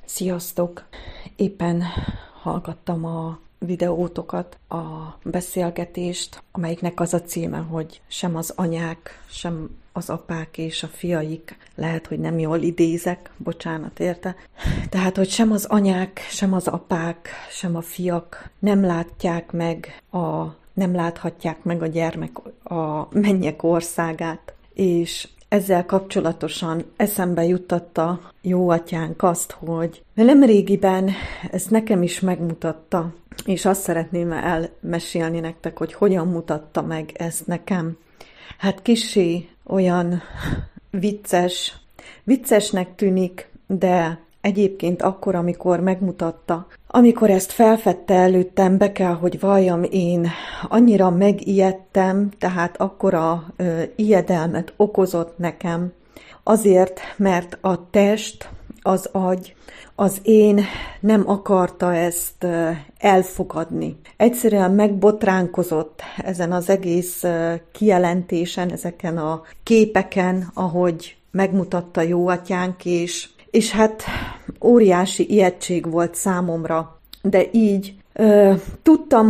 Sziasztok! Éppen hallgattam a videótokat, a beszélgetést, amelyiknek az a címe, hogy sem az anyák, sem az apák és a fiaik, lehet, hogy nem jól idézek, bocsánat érte, tehát, hogy sem az anyák, sem az apák, sem a fiak nem láthatják meg a gyermek a mennyek országát, és ezzel kapcsolatosan eszembe juttatta jó atyánk azt, hogy nemrégiben ezt nekem is megmutatta, és azt szeretném elmesélni nektek, hogy hogyan mutatta meg ezt nekem. Hát kissé olyan viccesnek tűnik, de egyébként akkor, amikor megmutatta, amikor ezt felfedte előttem, be kell, hogy valljam, én annyira megijedtem, tehát akkora ijedelmet okozott nekem, azért, mert a test, az agy, az én nem akarta ezt elfogadni. Egyszerűen megbotránkozott ezen az egész kijelentésen, ezeken a képeken, ahogy megmutatta jó atyánk, és hát óriási ijegység volt számomra, de így tudtam,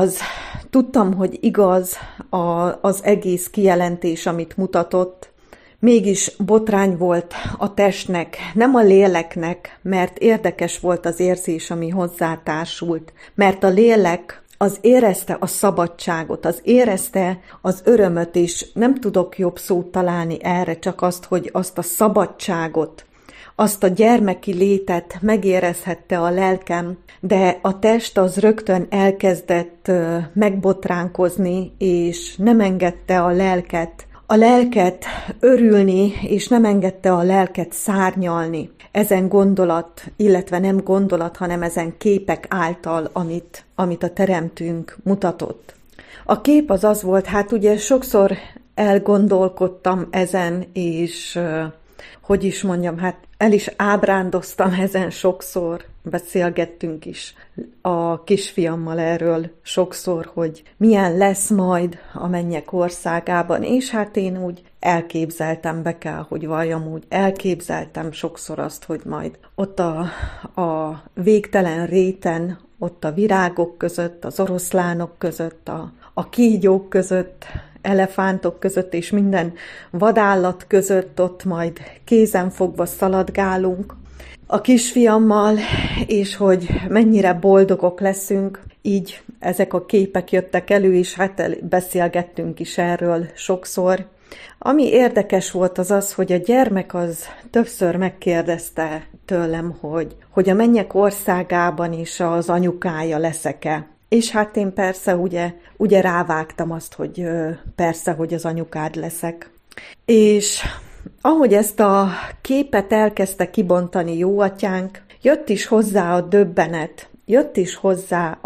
hogy igaz az egész kijelentés, amit mutatott, mégis botrány volt a testnek, nem a léleknek, mert érdekes volt az érzés, ami hozzátársult, mert a lélek az érezte a szabadságot, az érezte az örömöt, és nem tudok jobb szót találni erre, csak azt, hogy azt a szabadságot, azt a gyermeki létet megérezhette a lelkem, de a test az rögtön elkezdett megbotránkozni, és nem engedte a lelket örülni, és nem engedte a lelket szárnyalni ezen gondolat, illetve nem gondolat, hanem ezen képek által, amit a Teremtőnk mutatott. A kép az volt, hát ugye sokszor elgondolkodtam ezen, és hogy is mondjam, hát el is ábrándoztam ezen sokszor, beszélgettünk is a kisfiammal erről sokszor, hogy milyen lesz majd a mennyek országában, és hát én úgy elképzeltem, be kell, hogy valljam, úgy elképzeltem sokszor azt, hogy majd ott a végtelen réten, ott a virágok között, az oroszlánok között, a kígyók között, elefántok között és minden vadállat között ott majd kézenfogva szaladgálunk a kisfiammal, és hogy mennyire boldogok leszünk. Így ezek a képek jöttek elő, és hát beszélgettünk is erről sokszor. Ami érdekes volt az, hogy a gyermek az többször megkérdezte tőlem, hogy a mennyek országában is az anyukája leszek-e. És hát én persze ugye rávágtam azt, hogy persze, hogy az anyukád leszek. És ahogy ezt a képet elkezdte kibontani jó atyánk, jött is hozzá a döbbenet, jött is hozzá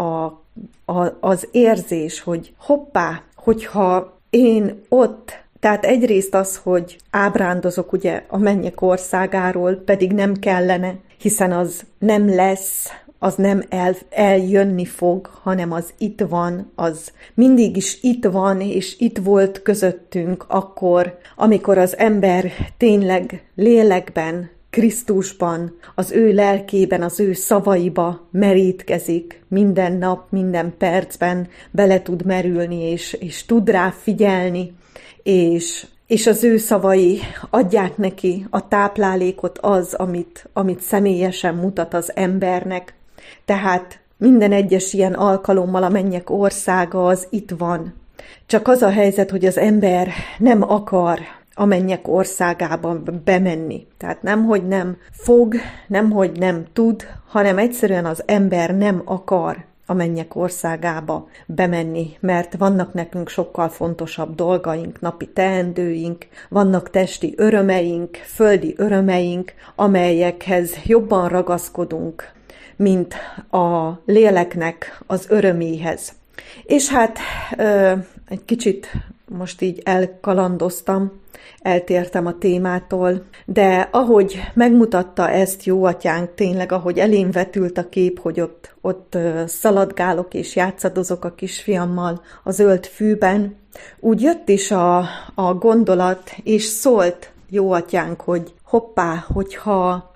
az érzés, hogy hoppá, hogyha én ott, tehát egyrészt az, hogy ábrándozok ugye a mennyek országáról, pedig nem kellene, hiszen az nem lesz, az nem eljönni fog, hanem az itt van, az mindig is itt van, és itt volt közöttünk akkor, amikor az ember tényleg lélekben, Krisztusban, az ő lelkében, az ő szavaiba merítkezik, minden nap, minden percben bele tud merülni, és tud rá figyelni, és az ő szavai adják neki a táplálékot amit személyesen mutat az embernek. Tehát minden egyes ilyen alkalommal a mennyek országa az itt van. Csak az a helyzet, hogy az ember nem akar a mennyek országába bemenni. Tehát nemhogy nem fog, nemhogy nem tud, hanem egyszerűen az ember nem akar a mennyek országába bemenni, mert vannak nekünk sokkal fontosabb dolgaink, napi teendőink, vannak testi örömeink, földi örömeink, amelyekhez jobban ragaszkodunk, mint a léleknek az öröméhez. És hát egy kicsit most így elkalandoztam, eltértem a témától, de ahogy megmutatta ezt jó atyánk, tényleg, ahogy elém vetült a kép, hogy ott szaladgálok és játszadozok a kisfiammal a zöld fűben, úgy jött is a gondolat, és szólt jó atyánk, hogy hoppá,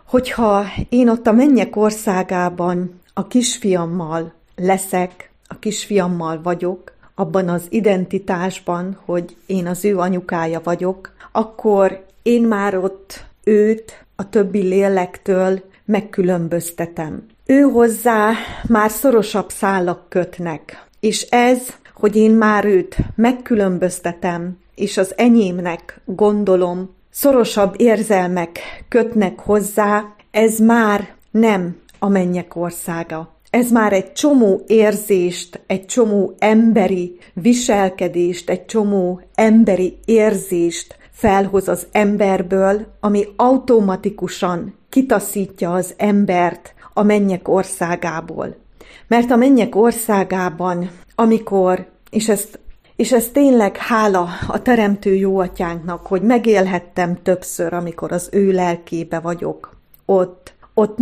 hogyha én ott a mennyek országában a kisfiammal leszek, a kisfiammal vagyok, abban az identitásban, hogy én az ő anyukája vagyok, akkor én már ott őt a többi lélektől megkülönböztetem. Ő hozzá már szorosabb szálak kötnek, és ez, hogy én már őt megkülönböztetem, és az enyémnek gondolom, szorosabb érzelmek kötnek hozzá, ez már nem a mennyek országa. Ez már egy csomó érzést, egy csomó emberi viselkedést, egy csomó emberi érzést felhoz az emberből, ami automatikusan kitaszítja az embert a mennyek országából. Mert a mennyek országában, amikor, és ez tényleg hála a Teremtő Jóatyánknak, hogy megélhettem többször, amikor az ő lelkébe vagyok, ott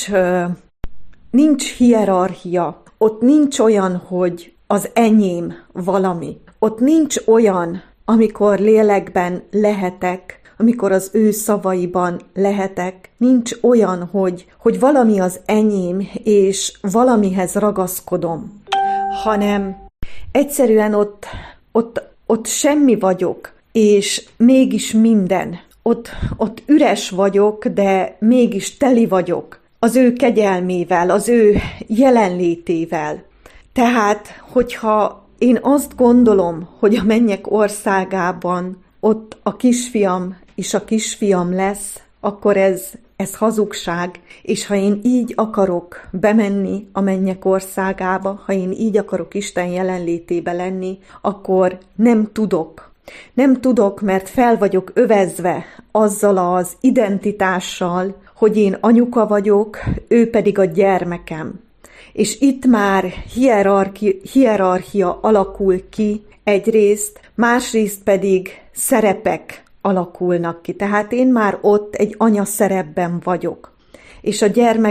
nincs hierarchia, ott nincs olyan, hogy az enyém valami. Ott nincs olyan, amikor lélekben lehetek, amikor az ő szavaiban lehetek, nincs olyan, hogy valami az enyém, és valamihez ragaszkodom, hanem egyszerűen ott semmi vagyok, és mégis minden. Ott üres vagyok, de mégis teli vagyok az ő kegyelmével, az ő jelenlétével. Tehát, hogyha én azt gondolom, hogy a mennyek országában ott a kisfiam és a kisfiam lesz, akkor ez hazugság, és ha én így akarok bemenni a mennyek országába, ha én így akarok Isten jelenlétébe lenni, akkor nem tudok. Nem tudok, mert fel vagyok övezve azzal az identitással, hogy én anyuka vagyok, ő pedig a gyermekem. És itt már hierarchia alakul ki egyrészt, másrészt pedig szerepek alakulnak ki. Tehát én már ott egy anya szerepben vagyok. És a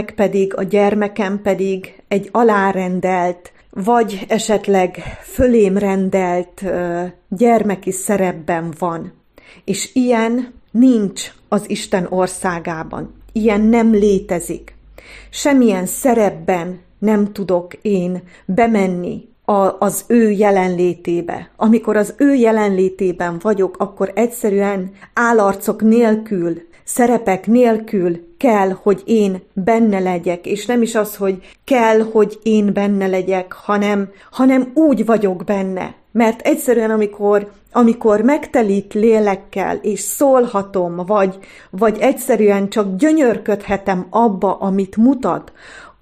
gyermekem pedig egy alárendelt, vagy esetleg fölém rendelt gyermeki szerepben van. És ilyen nincs az Isten országában. Ilyen nem létezik. Semmilyen szerepben nem tudok én bemenni az ő jelenlétébe. Amikor az ő jelenlétében vagyok, akkor egyszerűen álarcok nélkül, szerepek nélkül kell, hogy én benne legyek, és nem is az, hogy kell, hogy én benne legyek, hanem úgy vagyok benne. Mert egyszerűen, amikor megtelít lélekkel, és szólhatom, vagy egyszerűen csak gyönyörködhetem abba, amit mutat,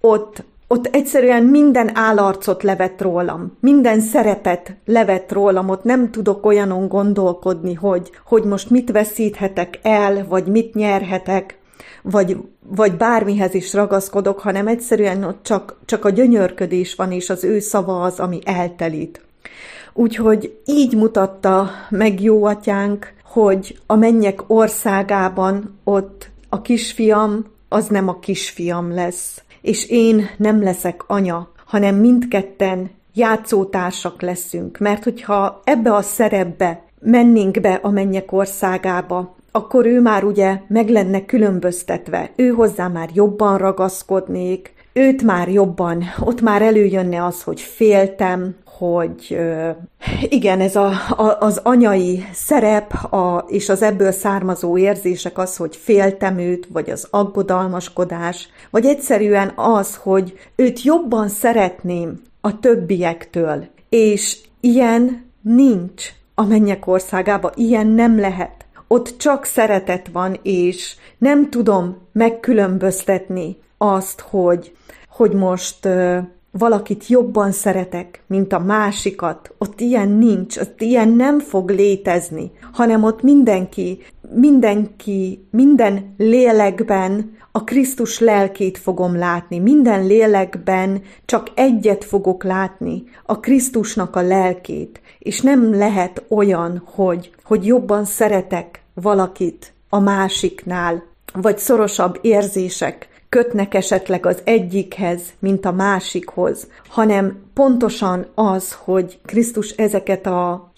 ott egyszerűen minden álarcot levett rólam, minden szerepet levett rólam, ott nem tudok olyanon gondolkodni, hogy most mit veszíthetek el, vagy mit nyerhetek, vagy bármihez is ragaszkodok, hanem egyszerűen ott csak a gyönyörködés van, és az ő szava az, ami eltelít. Úgyhogy így mutatta meg Jóatyánk, hogy a mennyek országában ott a kisfiam az nem a kisfiam lesz, és én nem leszek anya, hanem mindketten játszótársak leszünk, mert hogyha ebbe a szerepbe mennénk be a mennyek országába, akkor ő már ugye meg lenne különböztetve, ő hozzá már jobban ragaszkodnék, őt már jobban, ott már előjönne az, hogy féltem, hogy igen, ez az anyai szerep és az ebből származó érzések az, hogy féltem őt, vagy az aggodalmaskodás, vagy egyszerűen az, hogy őt jobban szeretném a többiektől, és ilyen nincs a mennyek országába, ilyen nem lehet. Ott csak szeretet van, és nem tudom megkülönböztetni azt, hogy most valakit jobban szeretek, mint a másikat. Ott ilyen nincs, ott ilyen nem fog létezni, hanem ott minden lélekben a Krisztus lelkét fogom látni. Minden lélekben csak egyet fogok látni, a Krisztusnak a lelkét. És nem lehet olyan, hogy jobban szeretek valakit a másiknál, vagy szorosabb érzések kötnek esetleg az egyikhez, mint a másikhoz, hanem pontosan az, hogy Krisztus ezeket a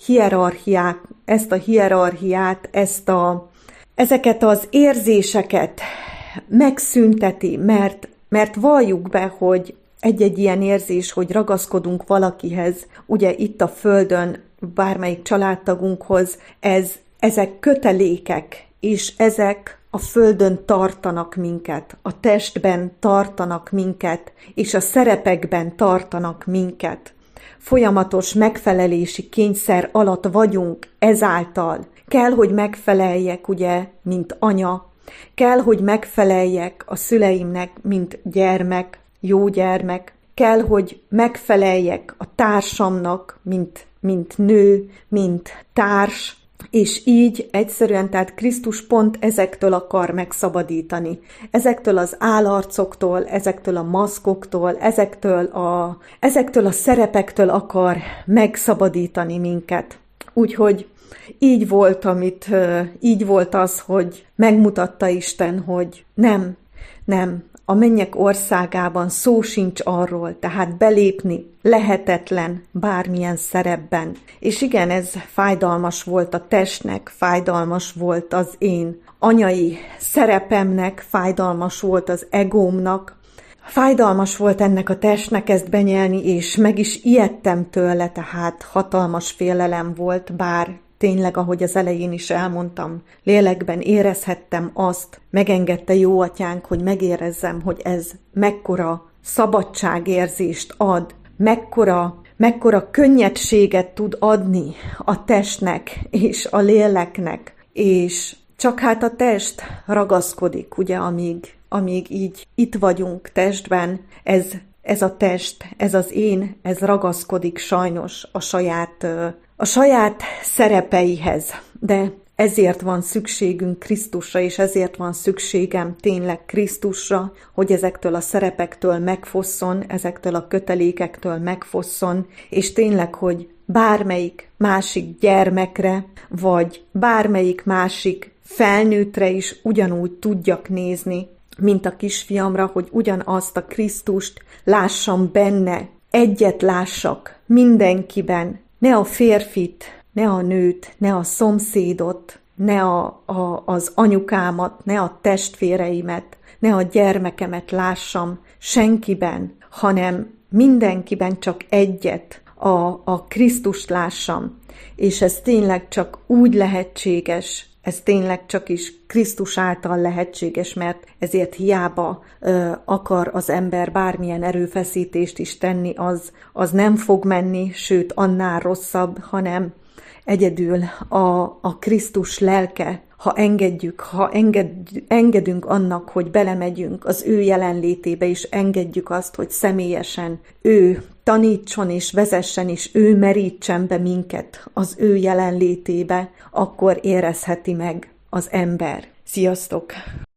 hierarchiát, ezeket az érzéseket megszünteti, mert valljuk be, hogy egy-egy ilyen érzés, hogy ragaszkodunk valakihez, ugye itt a földön, bármelyik családtagunkhoz, ezek kötelékek, és ezek a földön tartanak minket, a testben tartanak minket, és a szerepekben tartanak minket. Folyamatos megfelelési kényszer alatt vagyunk ezáltal. Kell, hogy megfeleljek, ugye, mint anya, kell, hogy megfeleljek a szüleimnek, mint gyermek, jó gyermek, kell, hogy megfeleljek a társamnak, mint nő, mint társ, és így egyszerűen, tehát Krisztus pont ezektől akar megszabadítani. Ezektől az állarcoktól, ezektől a maszkoktól, ezektől a szerepektől akar megszabadítani minket. Úgyhogy így volt az, hogy megmutatta Isten, hogy nem, a mennyek országában szó sincs arról, tehát belépni lehetetlen bármilyen szerepben. És igen, ez fájdalmas volt a testnek, fájdalmas volt az én anyai szerepemnek, fájdalmas volt az egómnak, fájdalmas volt ennek a testnek ezt benyelni, és meg is ijedtem tőle, tehát hatalmas félelem volt, bár tényleg, ahogy az elején is elmondtam, lélekben érezhettem azt, megengedte jó atyánk, hogy megérezzem, hogy ez mekkora szabadságérzést ad, mekkora könnyedséget tud adni a testnek és a léleknek, és csak hát a test ragaszkodik, ugye, amíg így itt vagyunk testben, ez a test, ez az én, ez ragaszkodik sajnos a saját szerepeihez, de ezért van szükségünk Krisztusra, és ezért van szükségem tényleg Krisztusra, hogy ezektől a szerepektől megfosszon, ezektől a kötelékektől megfosszon, és tényleg, hogy bármelyik másik gyermekre, vagy bármelyik másik felnőttre is ugyanúgy tudjak nézni, mint a kisfiamra, hogy ugyanazt a Krisztust lássam benne, egyet lássak mindenkiben, ne a férfit, ne a nőt, ne a szomszédot, ne az anyukámat, ne a testvéreimet, ne a gyermekemet lássam senkiben, hanem mindenkiben csak egyet, a Krisztust lássam. És ez tényleg csak úgy lehetséges, ez tényleg csak is Krisztus által lehetséges, mert ezért hiába akar az ember bármilyen erőfeszítést is tenni, az nem fog menni, sőt annál rosszabb, hanem egyedül a Krisztus lelke, ha engedünk annak, hogy belemegyünk az ő jelenlétébe, és engedjük azt, hogy személyesen ő tanítson és vezessen, és ő merítsen be minket az ő jelenlétébe, akkor érezheti meg az ember. Sziasztok!